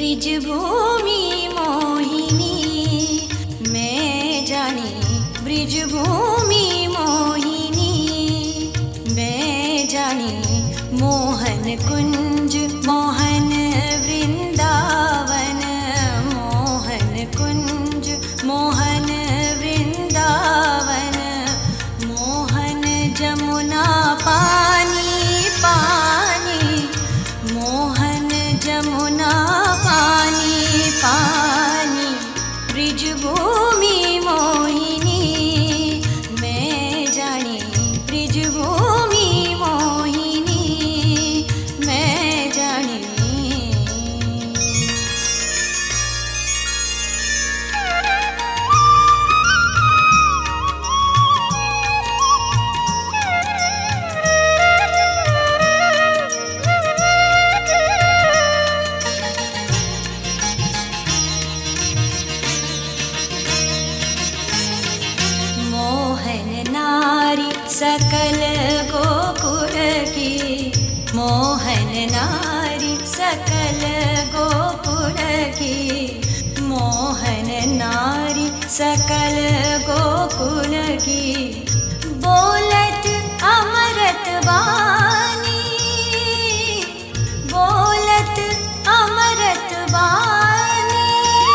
Bridge Bhoomi मोहिनी, मैं जानी ब्रिज भूमि मोहिनी, मैं जानी मोहन कुंज मोहन वृंदावन, मोहन कुंज मोहन वृंदावन, मोहन जमुना पानी पानी, मोहन जमुना पानी पानी, ब्रिज भूमि मोहिनी, मैं जानी ब्रिज भूमि मोहिनी, मैं जानी। मोहन नारी सकल गोकुल की, मोहन नारी सकल गोकुल की, मोहन नारी सकल गोकुल की, बोलत अमृत वाणी, बोलत अमृत वाणी,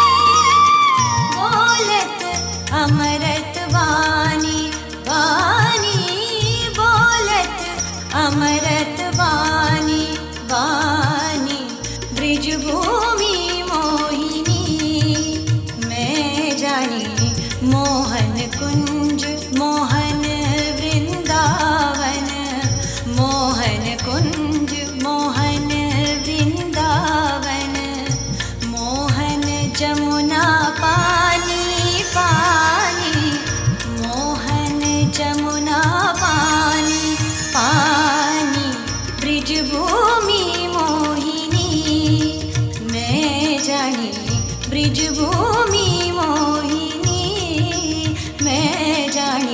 बोलत अमृत वाणी वाणी, बोलत अमृत वाणी वाणी, ब्रिज भूमि मोहिनी, मैं जानी मोहन कुंज मोहन वृंदावन, मोहन कुंज मोहन वृंदावन, मोहन जमुना पानी पानी, मोहन जमुना पानी पानी, ब्रिज भूमि मोहिनी, मैं जानी ब्रिज भूमि मोहिनी, मैं जानी।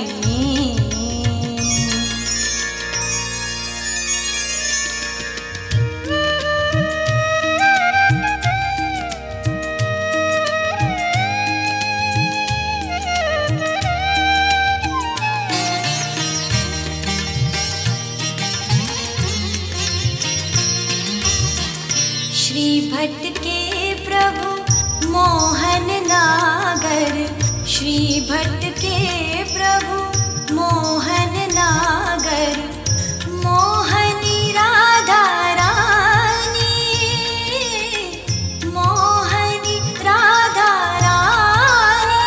श्री भट्ट के प्रभु मोहन नागर, श्री भट्ट के प्रभु मोहन नागर, मोहनी राधा रानी, मोहनी राधा रानी,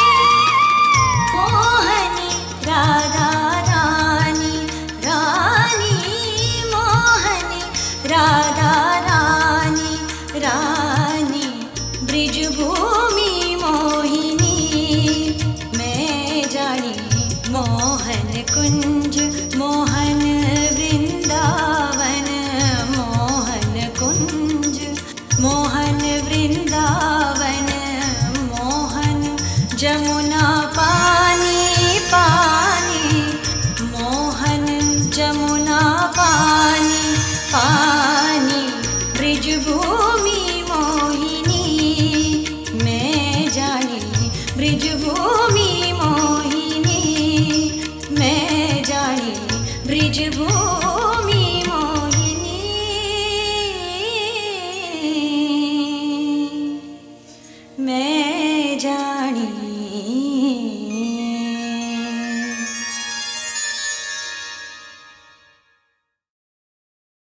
मोहनी राधा रानी रानी, मोहनी राधा रानी रानी, ब्रिज भूमि मोहिनी, मैं जानी मोहन कुंज मोहन वृंदावन, मोहन कुंज मोहन वृंदावन, मोहन जमुना पानी पानी, मोहन जमुना पानी पानी, ब्रिज भूमि मोहिनी, मैं जानी ब्रिज भूमि